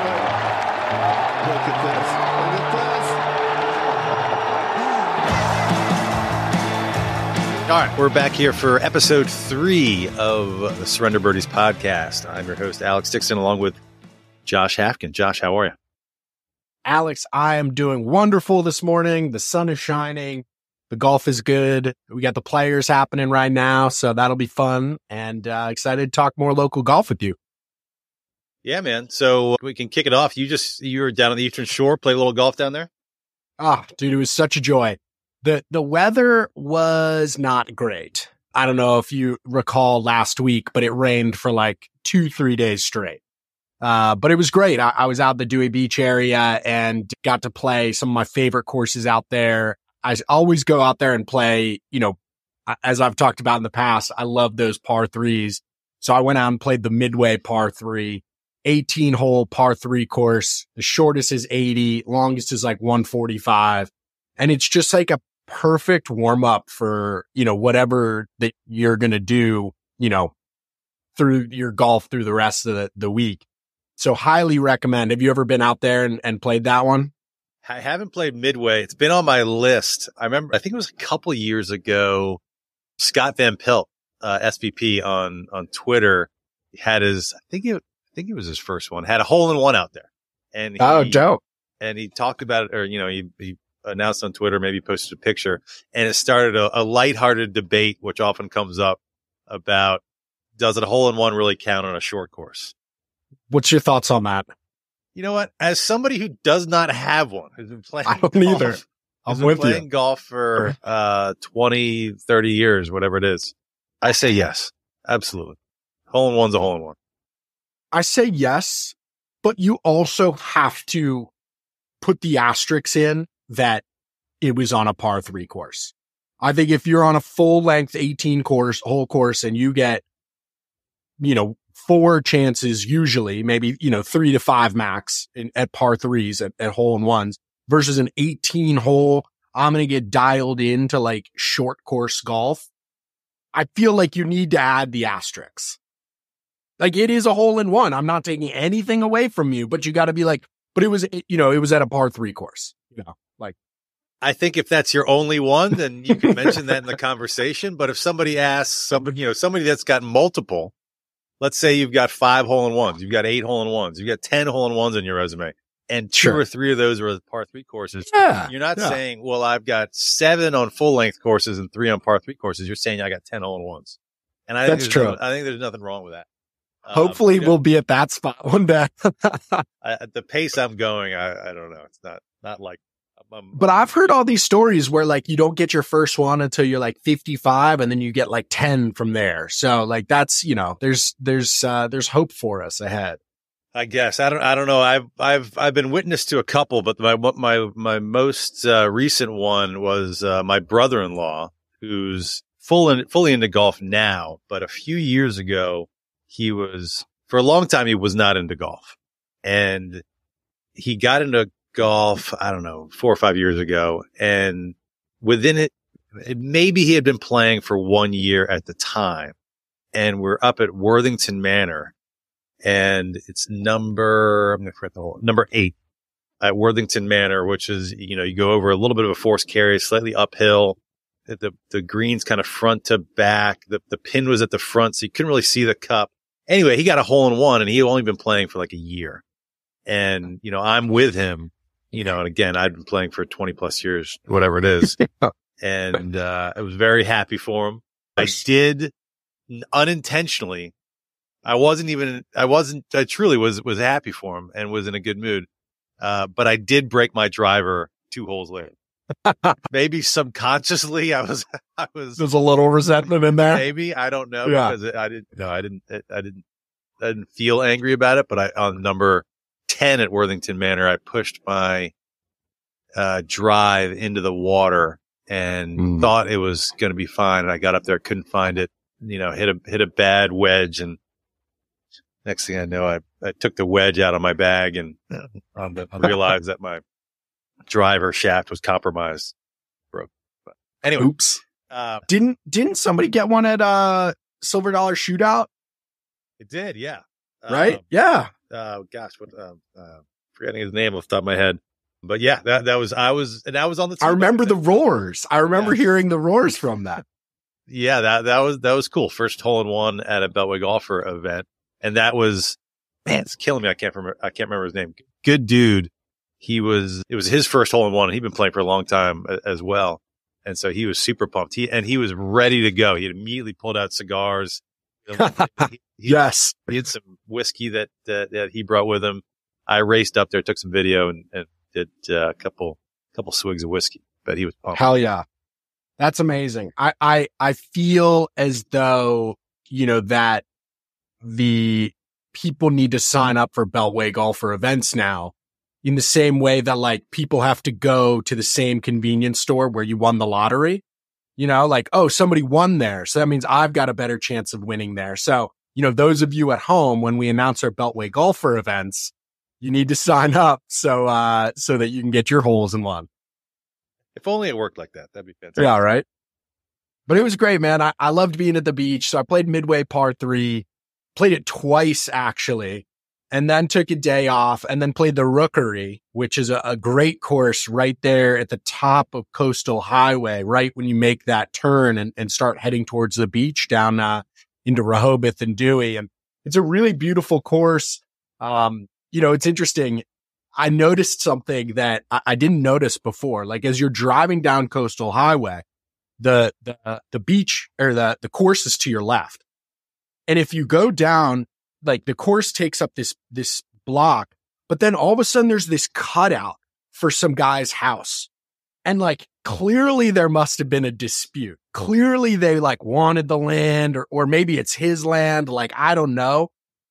Look at this. Look at this. All right, we're back here for episode 3 of the Surrender Birdies podcast. I'm your host, Alex Dixon, along with Josh Hafkin. Josh, how are you? Alex, I am doing wonderful this morning. The sun is shining. The golf is good. We got the players happening right now, so that'll be fun. And excited to talk more local golf with you. Yeah, man. So we can kick it off. You were down on the Eastern Shore, play a little golf down there? Ah, dude, it was such a joy. The weather was not great. I don't know if you recall last week, but it rained for like 2-3 days straight. But it was great. I was out the Dewey Beach area and got to play some of my favorite courses out there. I always go out there and play, as I've talked about in the past, I love those par threes. So I went out and played the Midway par 3, 18-hole par 3 course. The shortest is 80, longest is like 145. And it's just like a perfect warm up for, whatever that you're going to do, through your golf through the rest of the week. So highly recommend. Have you ever been out there and played that one? I haven't played Midway. It's been on my list. I think it was a couple years ago, Scott Van Pelt, SVP on Twitter, had I think it was his first one, had a hole-in-one out there. And dope. And he talked about it, or, he announced on Twitter, maybe posted a picture, and it started a lighthearted debate, which often comes up about, does a hole-in-one really count on a short course? What's your thoughts on that? You know what? As somebody who does not have one, who's been playing I don't golf, either. I'm been playing golf for 20, 30 years, whatever it is. I say yes. Absolutely. Hole-in-one's a hole-in-one. I say yes, but you also have to put the asterisks in that it was on a par 3 course. I think if you're on a full-length 18-hole course and you get, 4 chances usually, maybe, 3 to 5 max at par 3s at hole-in-ones versus an 18-hole, I'm going to get dialed into like short course golf. I feel like you need to add the asterisks. Like it is a hole-in-one. I'm not taking anything away from you, but you got to be like, but it was at a par 3 course, like. I think if that's your only one, then you can mention that in the conversation. But if somebody asks somebody that's got multiple, let's say you've got 5 hole-in-ones, you've got 8 hole-in-ones, you've got 10 hole-in-ones on your resume, and 2 or 3 of those are par 3 courses. Yeah, you're not saying, well, I've got 7 on full-length courses and 3 on par 3 courses. You're saying I got 10 hole-in-ones. And I think that's true. I think there's nothing wrong with that. Hopefully we'll be at that spot one day. At the pace I'm going, I don't know. It's not like. But I've heard all these stories where like you don't get your first one until you're like 55 and then you get like 10 from there. So like that's, there's hope for us ahead. I guess. I don't know. I've been witness to a couple, but my most recent one was my brother-in-law, who's fully into golf now, but a few years ago for a long time he was not into golf. And he got into golf, I don't know, 4 or 5 years ago. And within it, maybe he had been playing for 1 year at the time. And we're up at Worthington Manor, and it's number 8 at Worthington Manor, which is, you go over a little bit of a forced carry, slightly uphill. The green's kind of front to back. The pin was at the front, so you couldn't really see the cup. Anyway, he got a hole-in-one, and he had only been playing for like a year. And, I'm with him. And again, I'd been playing for 20 plus years, whatever it is. And, I was very happy for him. I did unintentionally. I truly was happy for him and was in a good mood. But I did break my driver 2 holes later. Maybe subconsciously there's a little resentment in there. Maybe, I don't know, because I didn't feel angry about it, but on number 10 at Worthington Manor, I pushed my drive into the water and thought it was going to be fine. And I got up there, couldn't find it, hit a bad wedge. And next thing I know, I took the wedge out of my bag and realized that my driver shaft was compromised. Broke. But anyway. Oops. Didn't somebody get one at Silver Dollar Shootout? It did, yeah. Right? Yeah. gosh, what, forgetting his name off the top of my head. But yeah, that was on the team. I remember the roars. I remember hearing the roars from that. Yeah, that was cool. First hole in one at a Beltway Golfer event. And that was, man, it's killing me. I can't remember his name. Good dude. It was his first hole in one, and he'd been playing for a long time as well. And so he was super pumped. He was ready to go. He had immediately pulled out cigars. Yes. He had some whiskey that he brought with him. I raced up there, took some video and did a couple swigs of whiskey, but he was pumped. Hell yeah. That's amazing. I feel as though, that the people need to sign up for Beltway Golfer events now in the same way that like people have to go to the same convenience store where you won the lottery, like, oh, somebody won there. So that means I've got a better chance of winning there. So, those of you at home, when we announce our Beltway Golfer events, you need to sign up so that you can get your holes in one. If only it worked like that. That'd be fantastic. Yeah, right. But it was great, man. I loved being at the beach. So I played Midway Par 3, played it twice actually, and then took a day off and then played the Rookery, which is a great course right there at the top of Coastal Highway, right when you make that turn and start heading towards the beach down into Rehoboth and Dewey. And it's a really beautiful course. It's interesting. I noticed something that I didn't notice before. Like as you're driving down Coastal Highway, the beach or the course is to your left. And if you go down, like the course takes up this block, but then all of a sudden there's this cutout for some guy's house. And like clearly there must have been a dispute. Clearly they like wanted the land or maybe it's his land. Like, I don't know.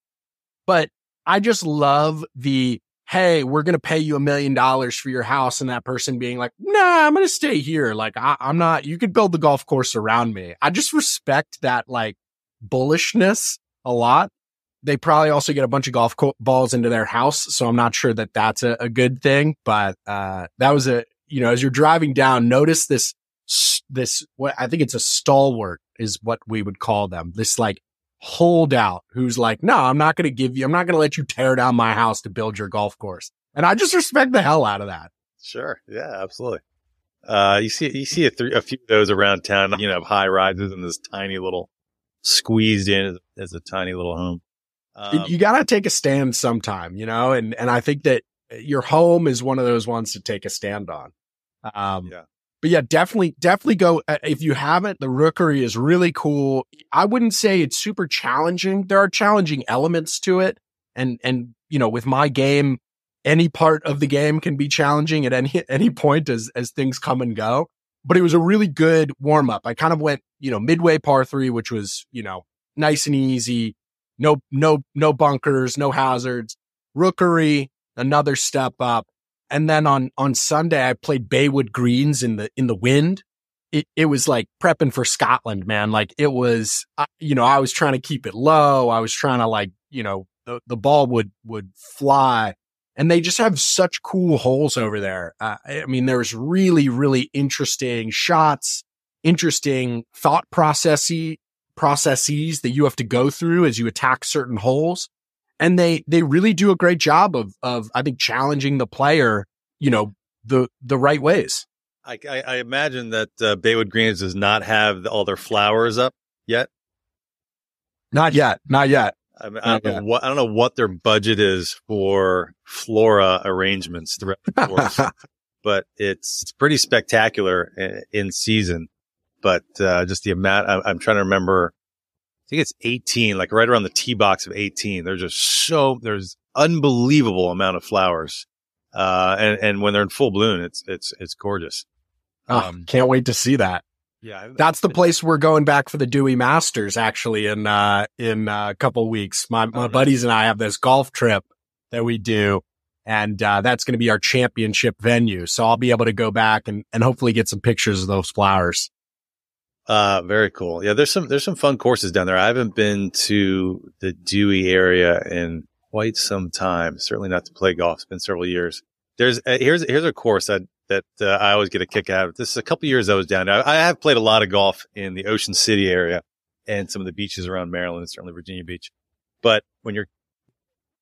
But I just love hey, we're going to pay you $1 million for your house. And that person being like, nah, I'm going to stay here. Like, I'm not, you could build the golf course around me. I just respect that like bullishness a lot. They probably also get a bunch of golf balls into their house. So I'm not sure that that's a good thing, but, that was as you're driving down, notice this, what I think it's a stalwart is what we would call them. This like holdout who's like, no, I'm not going to let you tear down my house to build your golf course. And I just respect the hell out of that. Sure. Yeah, absolutely. You see a few of those around town, high rises and this tiny little squeezed in as a tiny little home. You got to take a stand sometime, and I think that your home is one of those ones to take a stand on. Yeah. But yeah, definitely go. If you haven't, the Rookery is really cool. I wouldn't say it's super challenging. There are challenging elements to it. And, with my game, any part of the game can be challenging at any point as things come and go. But it was a really good warm up. I kind of went, Midway Par 3, which was, nice and easy. No bunkers, no hazards. Rookery, another step up. And then on Sunday, I played Baywood Greens in the wind. It was like prepping for Scotland, man. Like it was, I was trying to keep it low. I was trying to the ball would fly, and they just have such cool holes over there. There's really, really interesting shots, interesting thought processes that you have to go through as you attack certain holes. And they really do a great job of I think challenging the player, the right ways. I imagine that Baywood Greens does not have all their flowers up yet. Not yet. I don't know what their budget is for flora arrangements throughout the course, but it's pretty spectacular in season. But just the amount, I'm trying to remember. I think it's 18, like right around the tee box of 18. There's unbelievable amount of flowers. And when they're in full bloom, it's gorgeous. Can't wait to see that. Yeah. That's the place we're going back for the Dewey Masters actually in a couple weeks. My buddies and I have this golf trip that we do, and that's going to be our championship venue. So I'll be able to go back and hopefully get some pictures of those flowers. Very cool. Yeah, there's some fun courses down there. I haven't been to the Dewey area in quite some time. Certainly not to play golf. It's been several years. Here's a course that I always get a kick out of. This is a couple years I was down there. I have played a lot of golf in the Ocean City area and some of the beaches around Maryland and certainly Virginia Beach. But when you're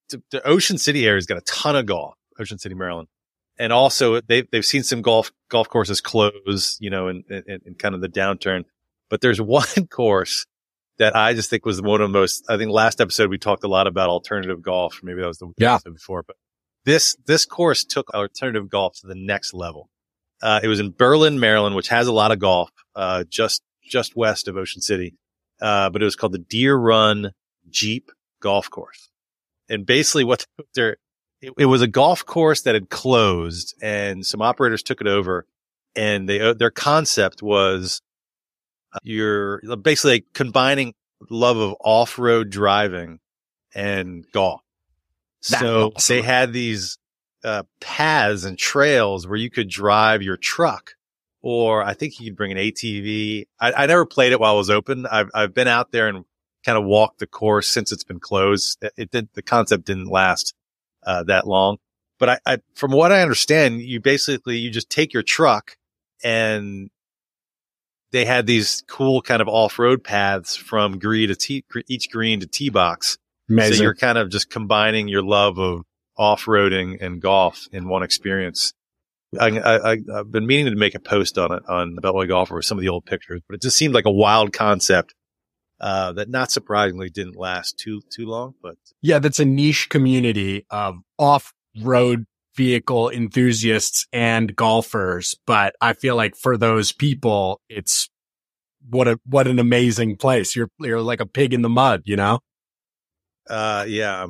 the Ocean City area's got a ton of golf, Ocean City, Maryland. And also they've seen some golf courses close, you know, in kind of the downturn. But there's one course that I just think was one of the most, I think last episode we talked a lot about alternative golf. Maybe that was the episode before, but this course took alternative golf to the next level. It was in Berlin, Maryland, which has a lot of golf, just west of Ocean City. But it was called the Deer Run Jeep Golf Course. And basically it was a golf course that had closed and some operators took it over, and their concept was you're basically combining love of off-road driving and golf. So they had these paths and trails where you could drive your truck, or I think you could bring an ATV. I never played it while it was open. I've been out there and kind of walked the course since it's been closed. The concept didn't last that long, but I from what I understand, you just take your truck, and they had these cool kind of off-road paths from each green to tee box. Amazing. So you're kind of just combining your love of off-roading and golf in one experience. I've been meaning to make a post on it on the Beltway Golfer with some of the old pictures, but it just seemed like a wild concept that not surprisingly didn't last too long. But yeah, that's a niche community of off-road vehicle enthusiasts and golfers. But I feel like for those people, it's what an amazing place. You're like a pig in the mud, you know? Yeah,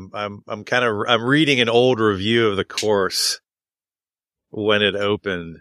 I'm reading an old review of the course when it opened.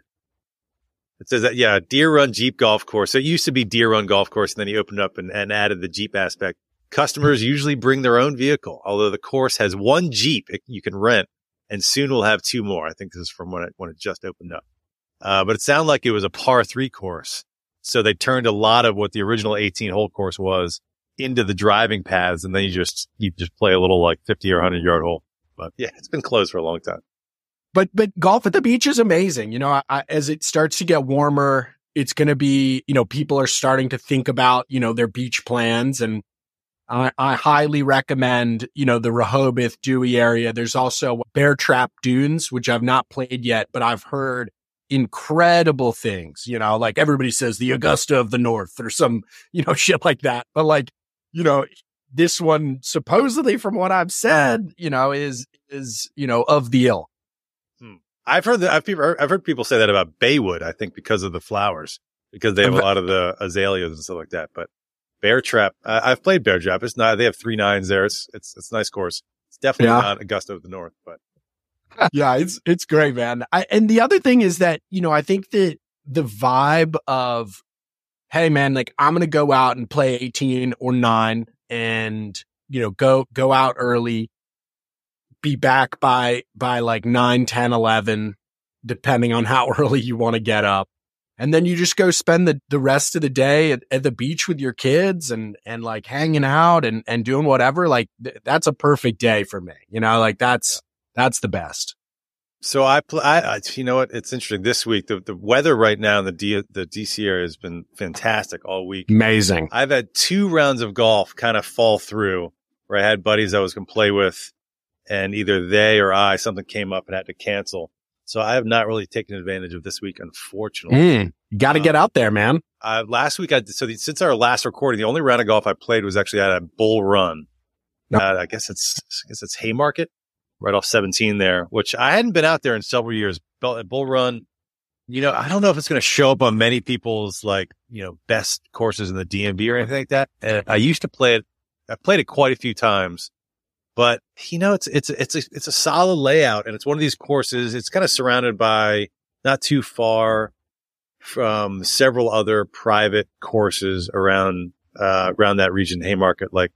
It says that, yeah, Deer Run Jeep Golf Course. So it used to be Deer Run Golf Course, and then he opened up and added the Jeep aspect. Customers usually bring their own vehicle, although the course has one Jeep you can rent, and soon we'll have two more. I think this is from when it just opened up. But it sounded like it was a par 3 course. So they turned a lot of what the original 18-hole course was into the driving paths, and then you just play a little like 50 or 100-yard hole. But yeah, it's been closed for a long time. But golf at the beach is amazing. You know, as it starts to get warmer, it's going to be, you know, people are starting to think about, you know, their beach plans. And I highly recommend, you know, the Rehoboth, Dewey area. There's also Bear Trap Dunes, which I've not played yet, but I've heard incredible things, you know, like everybody says the Augusta of the North or some, you know, shit like that. But like, you know, this one supposedly from what I've said, you know, is, you know, of the ill. I've heard people say that about Baywood, I think, because of the flowers, because they have a lot of the azaleas and stuff like that. But Bear Trap, I've played Bear Trap. It's not, they have 3 9s there. It's a nice course. It's definitely not Augusta of the North, but yeah, it's great, man. And the other thing is that, you know, I think that the vibe of, hey man, like I'm going to go out and play 18 or 9 and, you know, go out early, be back by like 9, 10, 11, depending on how early you want to get up. And then you just go spend the rest of the day at the beach with your kids and like hanging out and doing whatever. Like that's a perfect day for me. You know, like that's the best. So I you know what? It's interesting. This week, the weather right now in the DC area has been fantastic all week. Amazing. I've had 2 rounds of golf kind of fall through where I had buddies I was going to play with, and either they or something came up and had to cancel. So I have not really taken advantage of this week, unfortunately. You got to get out there, man. Last week, since our last recording, the only round of golf I played was actually at a Bull Run. Nope. I guess it's Haymarket, right off 17 there, which I hadn't been out there in several years. Bull Run, you know, I don't know if it's going to show up on many people's like, you know, best courses in the DMV or anything like that. And I used to play it. I played it quite a few times. But, you know, it's a solid layout, and it's one of these courses. It's kind of surrounded by not too far from several other private courses around that region, Haymarket, like,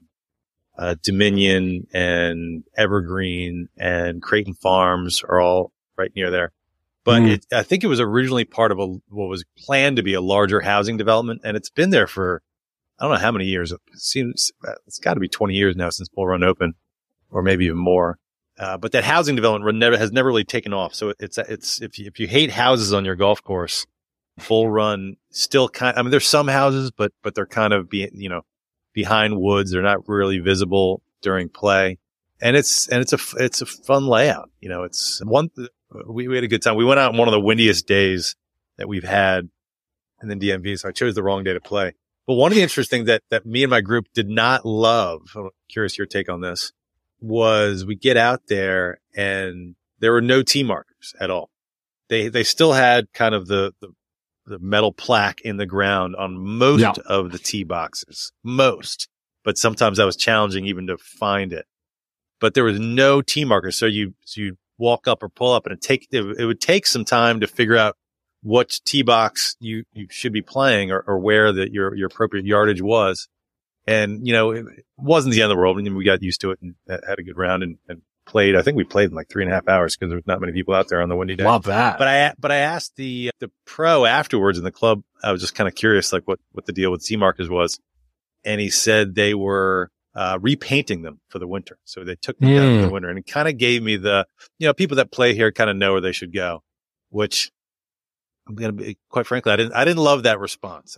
Dominion and Evergreen and Creighton Farms are all right near there. But I think it was originally part of what was planned to be a larger housing development, and it's been there for, I don't know how many years. It's got to be 20 years now since Bull Run opened, or maybe even more. But that housing development has never really taken off. So it's if you hate houses on your golf course, Bull Run still I mean, there's some houses, but they're kind of behind woods. They're not really visible during play. and it's a fun layout. It's we had a good time. We went out on one of the windiest days that we've had in the DMV, so I chose the wrong day to play. But one of the interesting things that me and my group did not love, I'm curious your take on this, was we get out there and there were no tee markers at all. They still had kind of the metal plaque in the ground on most of the tee boxes. But sometimes that was challenging even to find it. But there was no tee markers. So you walk up or pull up, and it would take some time to figure out what tee box you should be playing or where your appropriate yardage was. And, it wasn't the end of the world. And we got used to it and had a good round and played. I think we played in like 3.5 hours because there was not many people out there on the windy day. Love that. But I asked the pro afterwards in the club. I was just kind of curious, like what the deal with tee markers was. And he said they were repainting them for the winter. So they took them down for the winter, and it kind of gave me the, people that play here kind of know where they should go, which I'm going to be quite frankly, I didn't love that response.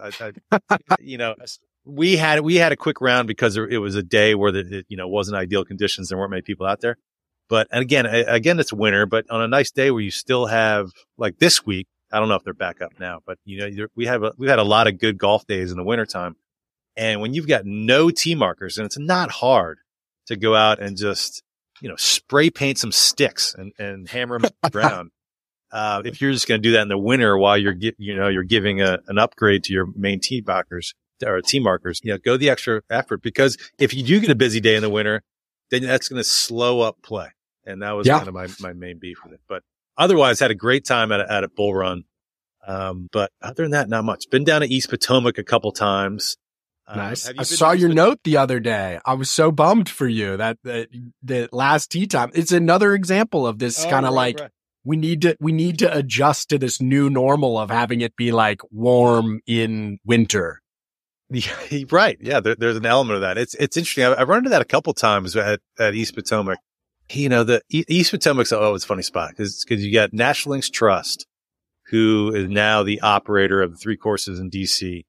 We had a quick round because it was a day where it wasn't ideal conditions. There weren't many people out there. But again, it's winter, but on a nice day where you still have, like this week, I don't know if they're back up now, but we've had a lot of good golf days in the wintertime. And when you've got no tee markers, and it's not hard to go out and just, spray paint some sticks and hammer them to the ground. If you're just going to do that in the winter while you're giving an upgrade to your main tee markers or tee markers, go the extra effort, because if you do get a busy day in the winter, then that's going to slow up play. And that was kind of my main beef with it. But otherwise, had a great time at a Bull Run. But other than that, not much. Been down to East Potomac a couple times. Nice. I saw your note the other day. I was so bummed for you that the last tee time. It's another example of this kind of right. We need to adjust to this new normal of having it be like warm in winter. Yeah, right. Yeah. There's an element of that. It's interesting. I've run into that a couple times at East Potomac. The East Potomac's it's a funny spot because you got National Links Trust, who is now the operator of the 3 courses in DC.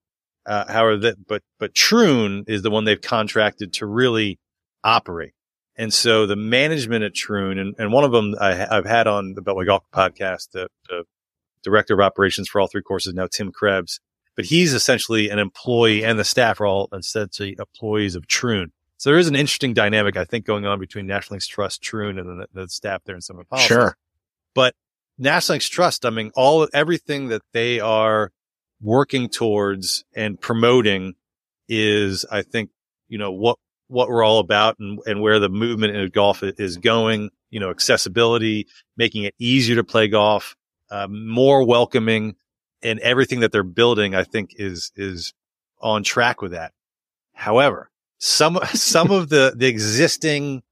But Troon is the one they've contracted to really operate. And so the management at Troon, and one of them I've had on the Beltway Golf podcast, the director of operations for all 3 courses now, Tim Krebs, but he's essentially an employee, and the staff are all essentially employees of Troon. So there is an interesting dynamic, I think, going on between National Links Trust, Troon, and the staff there in some of the policies. Sure. But National Links Trust, everything that they are working towards and promoting is, I think, what we're all about and where the movement in golf is going, accessibility, making it easier to play golf, more welcoming, and everything that they're building, I think is on track with that. However, some of the existing,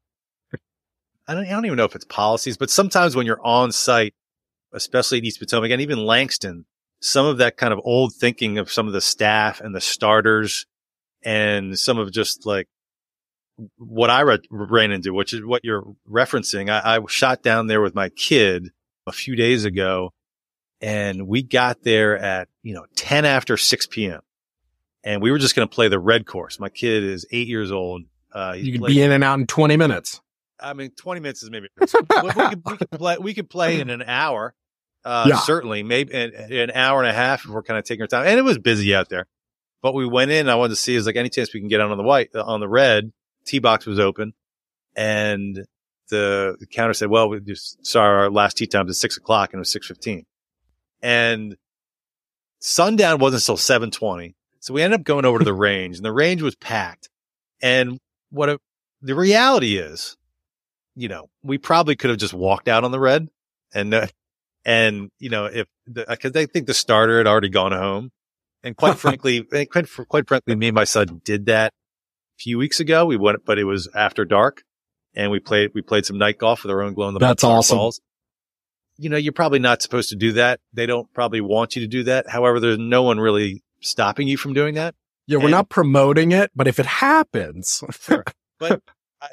I don't even know if it's policies, but sometimes when you're on site, especially at East Potomac and even Langston, some of that kind of old thinking of some of the staff and the starters and some of just like what I ran into, which is what you're referencing. I shot down there with my kid a few days ago, and we got there at, 10 after 6 p.m. And we were just going to play the red course. My kid is 8 years old. You could be in and out in 20 minutes. 20 minutes is maybe, we could play in an hour. Certainly, maybe an hour and a half if we're kind of taking our time. And it was busy out there, but we went in. I wanted to see, is like any chance we can get out on the red. Tee box was open, and the counter said, well, we just saw our last tee time at 6 o'clock, and it was 6:15. And sundown wasn't until 7:20. So we ended up going over to the range, and the range was packed. And the reality is, we probably could have just walked out on the red because I think the starter had already gone home. And quite frankly, me and my son did that a few weeks ago. We went, but it was after dark, and we played some night golf with our own glow in the dark balls. You're probably not supposed to do that. They don't probably want you to do that. However, there's no one really stopping you from doing that. Yeah, we're not promoting it, but if it happens. Sure. But,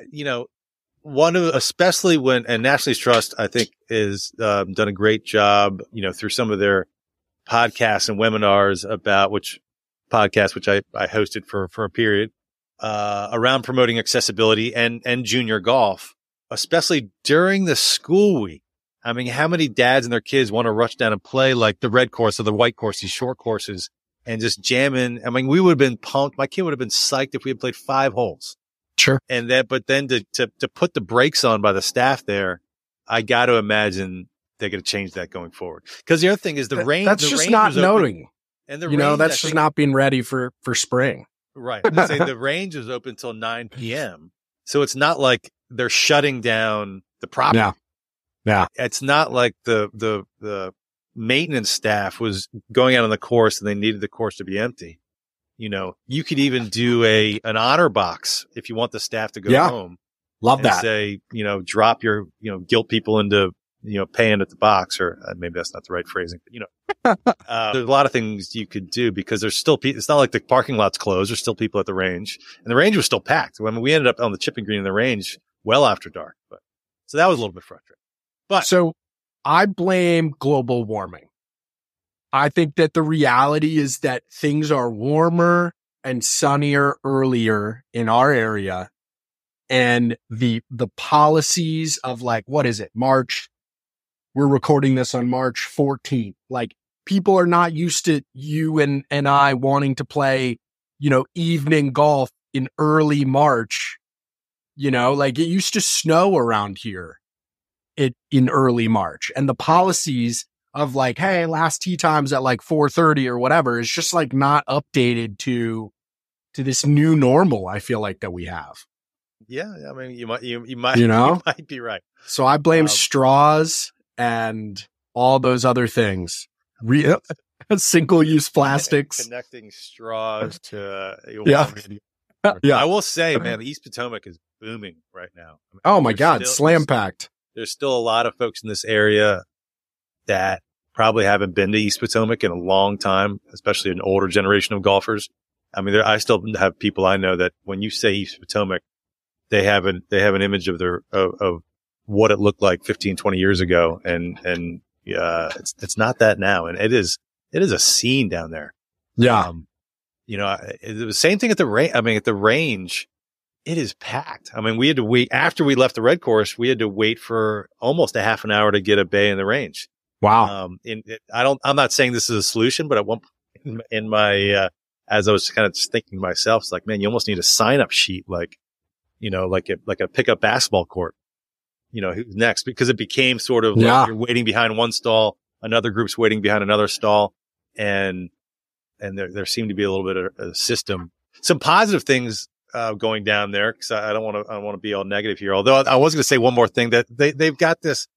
especially when National Links Trust, I think, is done a great job, through some of their podcasts and webinars about which I hosted for a period, around promoting accessibility and junior golf. especially during the school week. I mean, how many dads and their kids want to rush down and play like the red course or the white course, these short courses, and just jam in? I mean, we would have been pumped. My kid would have been psyched if we had played 5 holes. Sure. And then, but then to put the brakes on by the staff there, I got to imagine they're going to change that going forward. Because the other thing is the range. That's the just range not was open, noting. and the You know, range, that's just not being ready for spring. right. Let's say the range is open until 9 p.m. So it's not like they're shutting down the property. Yeah. It's not like the maintenance staff was going out on the course and they needed the course to be empty. You know, you could even do an honor box if you want the staff to go home. Love and that. say, you know, drop your, you know, guilt people into, you know, paying at the box, or maybe that's not the right phrasing, but you know, there's a lot of things you could do because there's still people. It's not like the parking lot's closed. There's still people at the range, and the range was still packed. When we ended up on the chipping green in the range well after dark, but so that was a little bit frustrating. But so I blame global warming. I think that the reality is that things are warmer and sunnier earlier in our area. And the policies of like, what is it? March. We're recording this on March 14th. Like, people are not used to you and I wanting to play, you know, evening golf in early March. You know, like it used to snow around here in early March. And the policies of like, hey, last tee time's at like 4:30 or whatever is just like not updated to this new normal. I feel like that we have. yeah, I mean, you might, you know, you might be right. So I blame straws and all those other things. Single-use plastics. Connecting straws to Yeah. I will say, man, East Potomac is booming right now. I mean, Oh my God, slam packed. There's still a lot of folks in this area that probably haven't been to East Potomac in a long time, especially an older generation of golfers. I mean, I still have people I know that when you say East Potomac, they have an image of of what it looked like 15, 20 years ago. And it's not that now. And it is a scene down there. Yeah. You know, it was the same thing at the range. I mean, at the range, it is packed. I mean, we had to wait after we left the red course. We had to wait for almost a half an hour to get a bay in the range. Wow. I'm not saying this is a solution, but at one point in my, as I was kind of just thinking to myself, it's like, man, you almost need a sign up sheet, like, you know, like a pickup basketball court, you know, who's next? Because it became sort of like you're waiting behind one stall, another group's waiting behind another stall. And there seemed to be a little bit of a system, some positive things, going down there. Cause I don't want to be all negative here. Although I was going to say one more thing, that they've got this,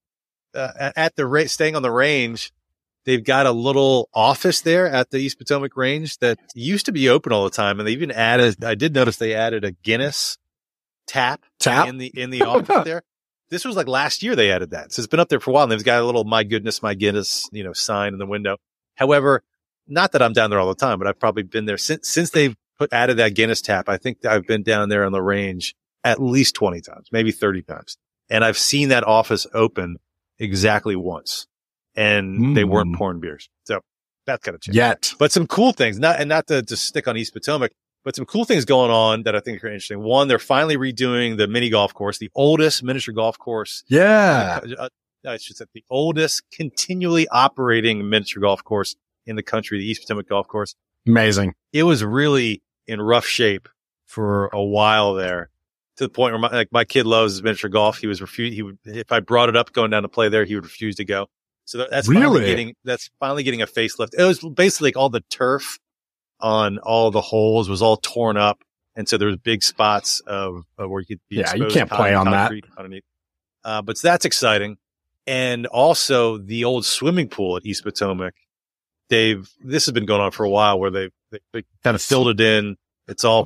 at the staying on the range, they've got a little office there at the East Potomac range that used to be open all the time. And they even I did notice they added a Guinness tap in the office there. This was like last year they added that. So it's been up there for a while, and they've got a little my Guinness, you know, sign in the window. However, not that I'm down there all the time, but I've probably been there since they've added that Guinness tap. I think I've been down there on the range at least 20 times, maybe 30 times. And I've seen that office open exactly once, and they weren't pouring beers. So that's got to change. Yet. But some cool things, not to stick on East Potomac, but some cool things going on that I think are interesting. One, they're finally redoing the mini golf course, the oldest miniature golf course. Yeah. I should say the oldest continually operating miniature golf course in the country, the East Potomac Golf Course. Amazing. It was really in rough shape for a while there, to the point where my kid loves miniature golf. He was if I brought it up going down to play there, he would refuse to go. So that's really finally getting a facelift. It was basically like all the turf on all the holes was all torn up. And so there was big spots of where you could be exposed. You can't play on that. Underneath. But so that's exciting. And also the old swimming pool at East Potomac. This has been going on for a while, where they kind of filled it in. It's all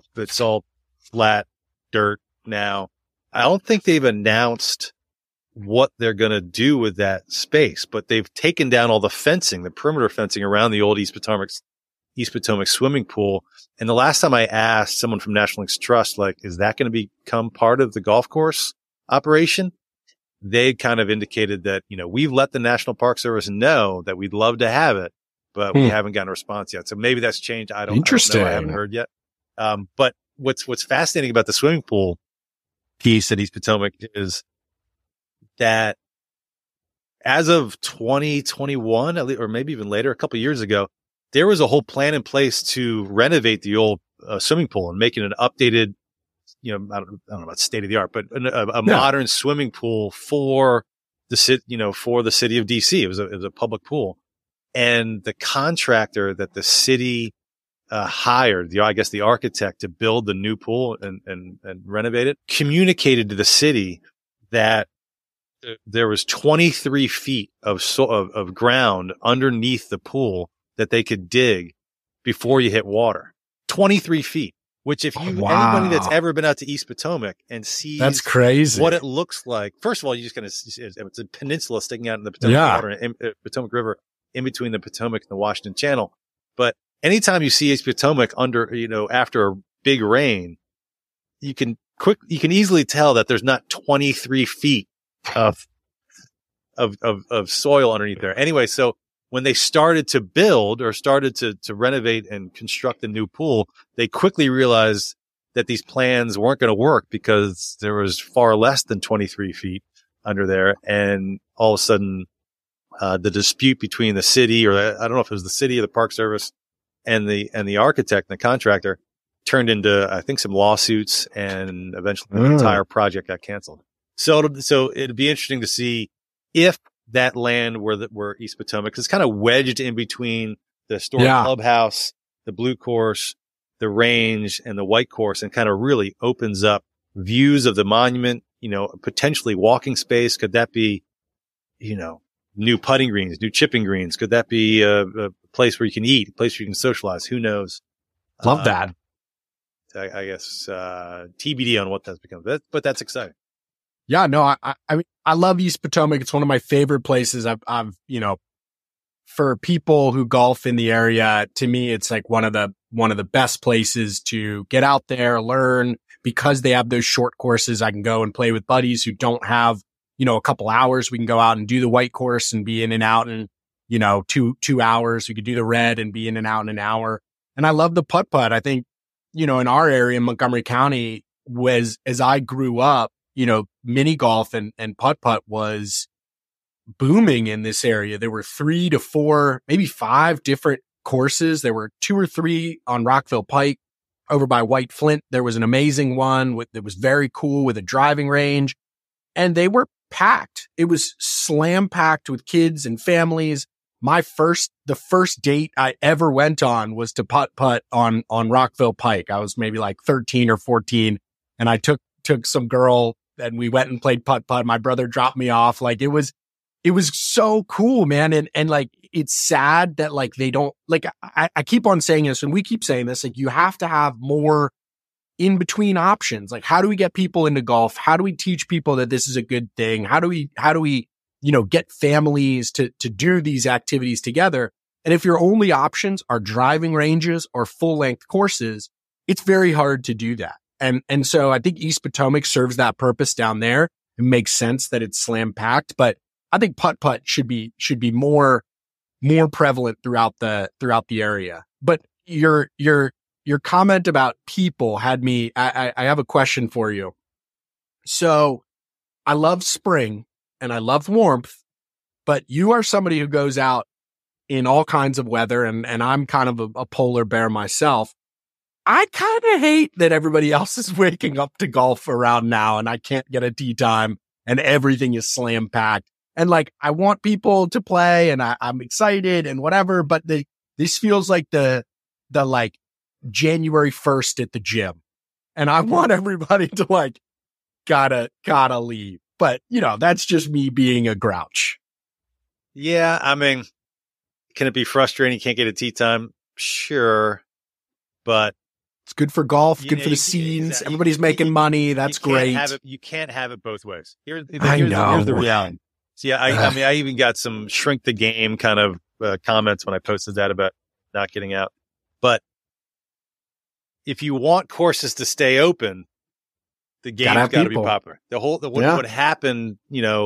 flat dirt now. I don't think they've announced what they're going to do with that space, but they've taken down all the fencing, the perimeter fencing around the old East Potomac swimming pool. And the last time I asked someone from National Links Trust, like, is that going to become part of the golf course operation? They kind of indicated that, you know, we've let the National Park Service know that we'd love to have it, but we haven't gotten a response yet. So maybe that's changed. I don't know. I haven't heard yet. But what's fascinating about the swimming pool piece at East Potomac is that as of 2021, or maybe even later, a couple of years ago, there was a whole plan in place to renovate the old swimming pool and make it an updated, I don't know about state of the art, but a modern swimming pool for the city, for the city of DC. It was a public pool, and the contractor that the city hired, the architect to build the new pool and renovate it, communicated to the city that there was 23 feet of ground underneath the pool that they could dig before you hit water. 23 feet, which anybody that's ever been out to East Potomac and sees that's crazy what it looks like. First of all, you just kind of, it's a peninsula sticking out in the Potomac water and Potomac River in between the Potomac and the Washington Channel. But anytime you see East Potomac after a big rain, you can easily tell that there's not 23 feet of soil underneath there. Anyway, so when they started to build or started to renovate and construct the new pool, they quickly realized that these plans weren't going to work because there was far less than 23 feet under there. And all of a sudden, the dispute between the city, or I don't know if it was the city or the Park Service, and the architect and the contractor turned into, I think, some lawsuits, and eventually the entire project got canceled. So it'd be interesting to see if that land where East Potomac is kind of wedged in between the historic clubhouse, the blue course, the range, and the white course, and kind of really opens up views of the monument, potentially walking space. Could that be, new putting greens, new chipping greens? Could that be a place where you can eat, a place where you can socialize? Who knows? Love that. I guess, TBD on what that's become, but that's exciting. Yeah, no, I mean, I love East Potomac. It's one of my favorite places. I've, for people who golf in the area, to me, it's like one of the best places to get out there, learn, because they have those short courses. I can go and play with buddies who don't have, a couple hours. We can go out and do the white course and be in and out in, 2 hours. We could do the red and be in and out in an hour. And I love the putt-putt. I think, in our area in Montgomery County, as I grew up, mini golf and putt-putt was booming in this area. There were 3 to 4, maybe 5 different courses. There were 2 or 3 on Rockville Pike over by White Flint. There was an amazing one that was very cool with a driving range, and they were packed. It was slam packed with kids and families. The first date I ever went on was to putt-putt on Rockville Pike. I was maybe like 13 or 14, and I took some girl and we went and played putt-putt. My brother dropped me off. Like it was so cool, man. And like, it's sad that like, they don't, like, I keep on saying this and we keep saying this, like, you have to have more in between options. Like, how do we get people into golf? How do we teach people that this is a good thing? How do we, get families to do these activities together? And if your only options are driving ranges or full length courses, it's very hard to do that. And so I think East Potomac serves that purpose down there. It makes sense that it's slam packed, but I think putt-putt should be more prevalent throughout the area. But your comment about people had me, I have a question for you. So I love spring and I love warmth, but you are somebody who goes out in all kinds of weather, and I'm kind of a polar bear myself. I kind of hate that everybody else is waking up to golf around now and I can't get a tee time and everything is slam packed. And like, I want people to play and I'm excited and whatever, but this feels like the like January 1st at the gym. And I want everybody to like, gotta leave. But that's just me being a grouch. Yeah. I mean, can it be frustrating? You can't get a tee time? Sure. But it's good for golf, good for the scenes. Exactly. Everybody's making money. That's great. You can't have it both ways. Here's the reality. So yeah, I even got some shrink the game kind of comments when I posted that about not getting out. But if you want courses to stay open, the game's got to be popular. What happened,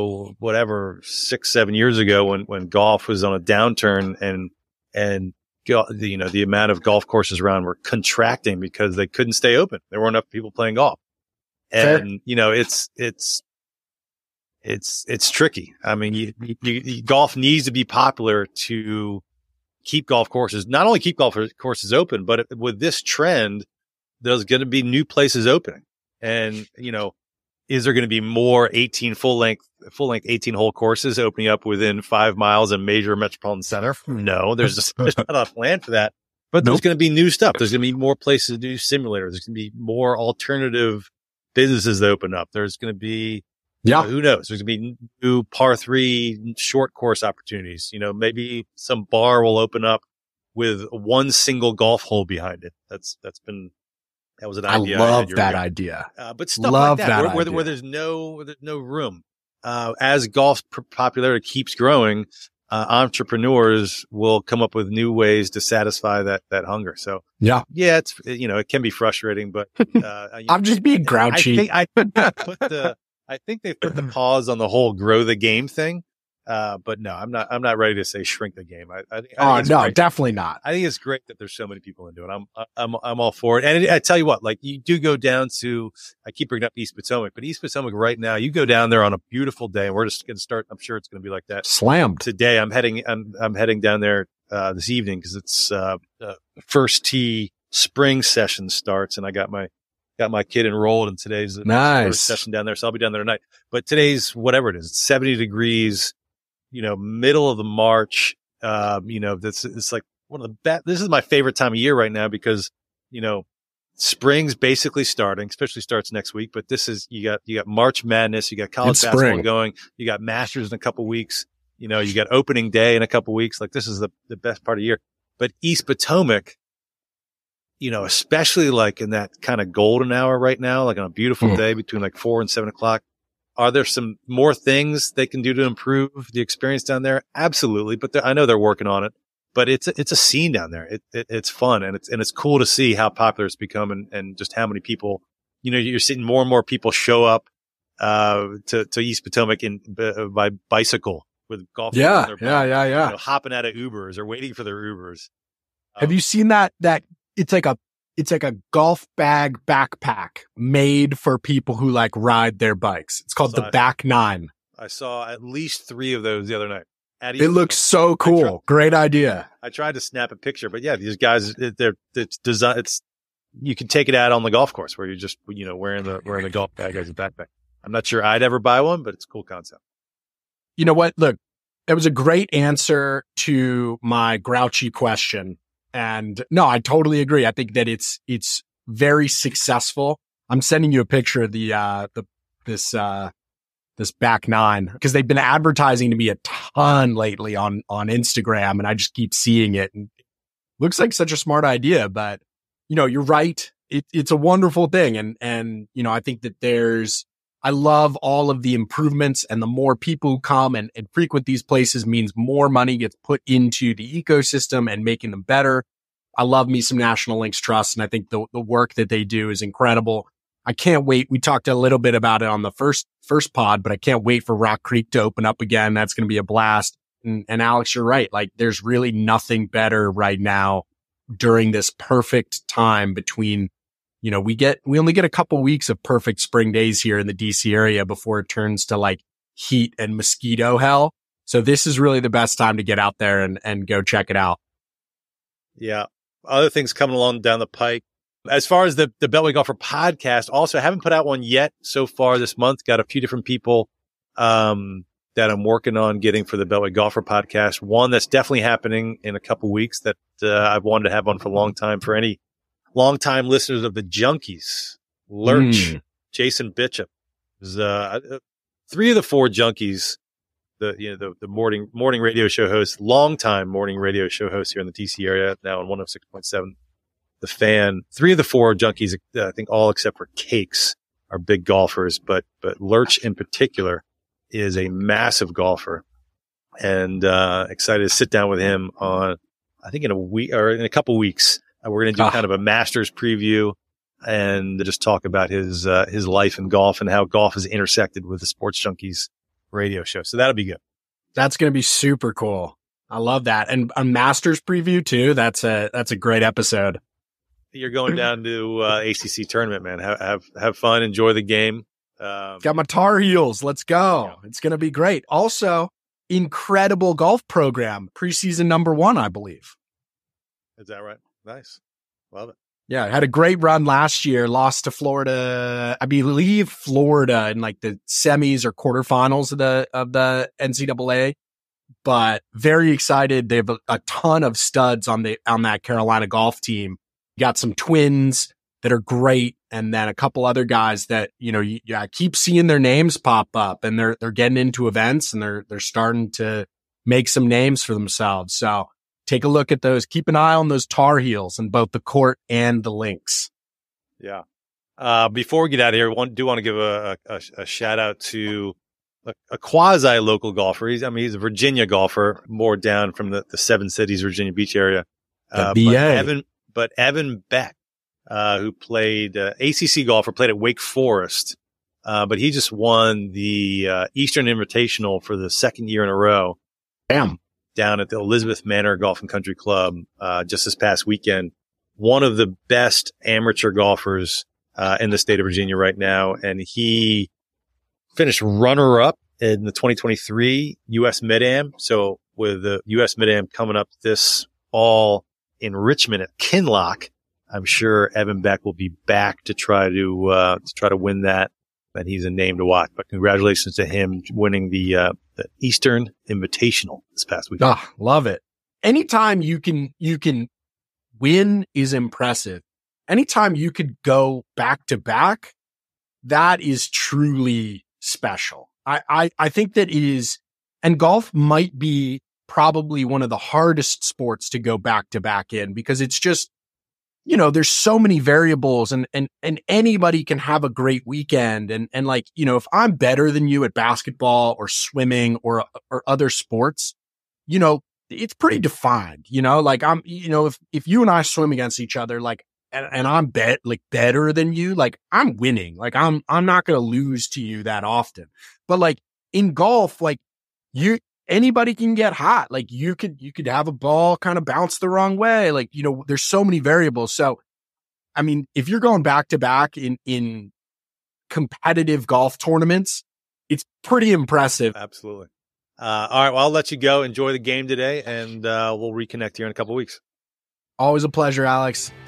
6-7 years ago when golf was on a downturn and the amount of golf courses around were contracting because they couldn't stay open. There weren't enough people playing golf. And, it's it's tricky. I mean, golf needs to be popular to keep golf courses, not only keep golf courses open, but with this trend, there's going to be new places opening. And, is there going to be more full length 18 hole courses opening up within 5 miles of major metropolitan center? No, there's not a plan for that, but there's going to be new stuff. There's going to be more places to do simulators. There's going to be more alternative businesses that open up. There's going to be, who knows? There's going to be new par 3 short course opportunities. Maybe some bar will open up with one single golf hole behind it. That was an idea. I love that idea. But stuff like that, where there's no room. As golf's popularity keeps growing, entrepreneurs will come up with new ways to satisfy that hunger. So it's it can be frustrating, but I'm just being grouchy. I think they've put the pause on the whole grow the game thing. But no, I'm not ready to say shrink the game. I think no, great. Definitely not. I think it's great that there's so many people into it. I'm all for it. And I tell you what, like you do go down to, I keep bringing up East Potomac, but East Potomac right now, you go down there on a beautiful day and we're just going to start. I'm sure it's going to be like that. Slammed today. I'm heading down there, this evening because it's, first tee spring session starts and I got my kid enrolled and today's the first session down there. So I'll be down there tonight, but today's whatever it is, it's 70 degrees. Middle of the March, it's like one of the best. This is my favorite time of year right now because, spring's basically starting, especially starts next week. But this is, you got March Madness, you got college basketball going, you got Masters in a couple weeks, you got opening day in a couple weeks. Like this is the best part of the year. But East Potomac, especially like in that kind of golden hour right now, like on a beautiful day between like 4 and 7 o'clock. Are there some more things they can do to improve the experience down there? Absolutely. But I know they're working on it, but it's a scene down there. It's fun and it's cool to see how popular it's become and just how many people, you're seeing more and more people show up, to East Potomac by bicycle with golf. Yeah. Hopping out of Ubers or waiting for their Ubers. Have you seen that it's like a golf bag backpack made for people who like ride their bikes. It's called the Back 9. I saw at least 3 of those the other night. It looks so cool. Great idea. I tried to snap a picture, but yeah, these guys, it's designed. You can take it out on the golf course where you're just, wearing the golf bag as a backpack. I'm not sure I'd ever buy one, but it's a cool concept. You know what? Look, it was a great answer to my grouchy question. And no, I totally agree. I think that it's very successful. I'm sending you a picture of this Back 9 because they've been advertising to me a ton lately on Instagram and I just keep seeing it and it looks like such a smart idea, but you're right. It's a wonderful thing. And I think that I love all of the improvements and the more people who come and frequent these places means more money gets put into the ecosystem and making them better. I love me some National Links Trust and I think the work that they do is incredible. I can't wait. We talked a little bit about it on the first pod, but I can't wait for Rock Creek to open up again. That's going to be a blast. And Alex, you're right. Like there's really nothing better right now during this perfect time between we only get a couple weeks of perfect spring days here in the DC area before it turns to like heat and mosquito hell. So this is really the best time to get out there and go check it out. Yeah. Other things coming along down the pike. As far as the Beltway Golfer podcast, also haven't put out one yet so far this month. Got a few different people, that I'm working on getting for the Beltway Golfer podcast. One that's definitely happening in a couple weeks that, I've wanted to have on for a long time for any longtime listeners of the Junkies, Lurch, Jason Bishop, 3 of the 4 Junkies, the morning radio show hosts, longtime morning radio show hosts here in the DC area, now on 106.7, The Fan. 3 of the 4 Junkies, I think all except for Cakes, are big golfers, but Lurch in particular is a massive golfer, and excited to sit down with him on, I think in a week or in a couple weeks. We're going to do kind of a Masters preview and just talk about his life in golf and how golf has intersected with the Sports Junkies radio show. So that'll be good. That's going to be super cool. I love that. And a Masters preview too. That's a great episode. You're going down to ACC tournament, man. Have fun. Enjoy the game. Got my Tar Heels. Let's go. It's going to be great. Also, incredible golf program. Preseason number 1, I believe. Is that right? Nice. Love it. Yeah, it had a great run last year. Lost to Florida, I believe Florida in like the semis or quarterfinals of the NCAA. But very excited. They have a ton of studs on that Carolina golf team. You got some twins that are great, and then a couple other guys that I keep seeing their names pop up, and they're getting into events, and they're starting to make some names for themselves. So take a look at those. Keep an eye on those Tar Heels in both the court and the links. Yeah. Before we get out of here, do want to give a shout out to a quasi local golfer. He's a Virginia golfer, more down from the Seven Cities, Virginia Beach area. But Evan Beck, who played ACC golfer, played at Wake Forest. But he just won the Eastern Invitational for the second year in a row. Damn. Down at the Elizabeth Manor Golf and Country Club just this past weekend. One of the best amateur golfers in the state of Virginia right now. And he finished runner-up in the 2023 U.S. Mid-Am. So with the U.S. Mid-Am coming up this fall in Richmond at Kinloch, I'm sure Evan Beck will be back to try to win that. And he's a name to watch. But congratulations to him winning the Eastern Invitational this past week. Love it. Anytime you can win is impressive. Anytime you could go back to back, that is truly special. I think that is, and golf might be probably one of the hardest sports to go back to back in, because it's just, there's so many variables, and anybody can have a great weekend. And if I'm better than you at basketball or swimming or other sports, it's pretty defined, I'm, if you and I swim against each other, and I'm better than you, I'm winning. I'm not going to lose to you that often. But in golf, anybody can get hot. You could have a ball kind of bounce the wrong way. There's so many variables. So, if you're going back to back in competitive golf tournaments, it's pretty impressive. Absolutely. All right. Well, I'll let you go. Enjoy the game today, and we'll reconnect here in a couple of weeks. Always a pleasure, Alex.